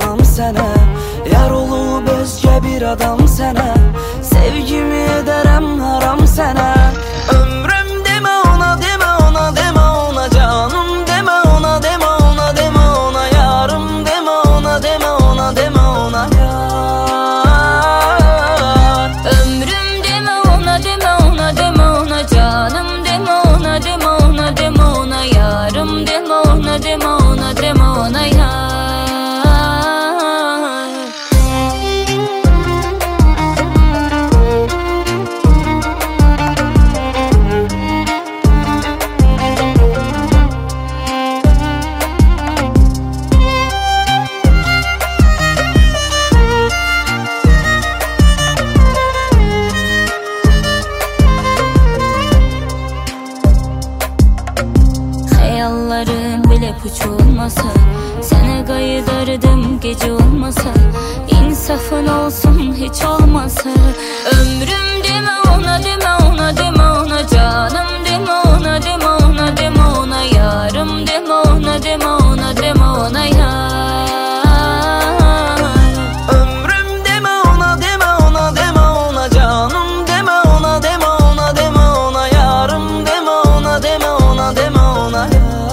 inanam sənə. Yar olub özgə bir adam sənə. Sevgimi edərəm haram sənə. Ömrüm demə ona, demə ona, demə ona. Canım demə ona, demə ona, demə ona. Yarım demə ona, demə ona, demə ona. Yar ömrüm demə ona, demə ona, demə ona. Canım demə ona, demə ona, demə ona. Yarım demə ona, demə ona, demə ona. Yar Hayallarım bile puç olmasa, sana qayıdardım gece olmasa. İnsafın olsun hiç olmasa. Ömrüm deme ona, deme ona, deme ona. Canım deme ona, deme ona, deme ona. Yarım deme ona, deme ona, deme ona. Yar ömrüm deme ona, deme ona, deme ona. Canım deme ona, deme ona, deme ona. Yarım deme ona, deme ona, deme ona.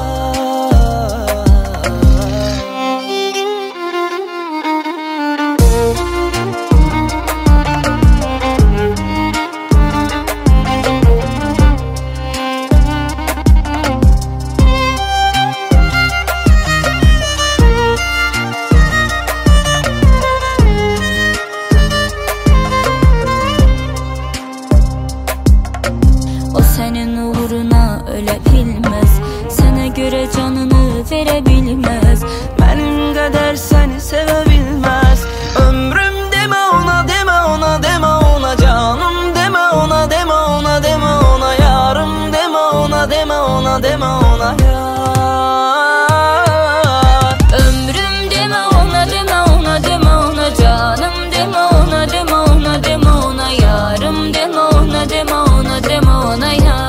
O senin uğruna ölebilmez, sana göre canını verebilmez. Benim kadar seni sevebilmez. Ömrüm deme ona, deme ona, deme ona. Canım deme ona, deme ona, deme ona. Yarım deme ona, deme ona, deme ona. Yar Ömrüm deme ona, deme ona, deme ona. Canım deme ona, deme ona, deme ona. Yarım deme ona, deme ona, deme ona. Yar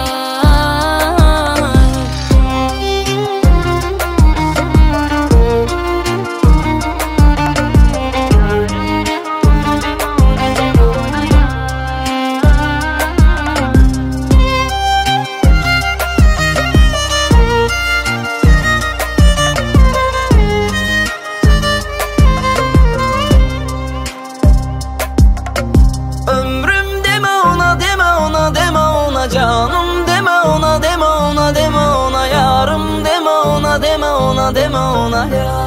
ömrüm deme ona, deme ona, deme ona. Canım deme ona, deme ona, deme ona. Yarım deme ona, deme ona, deme ona.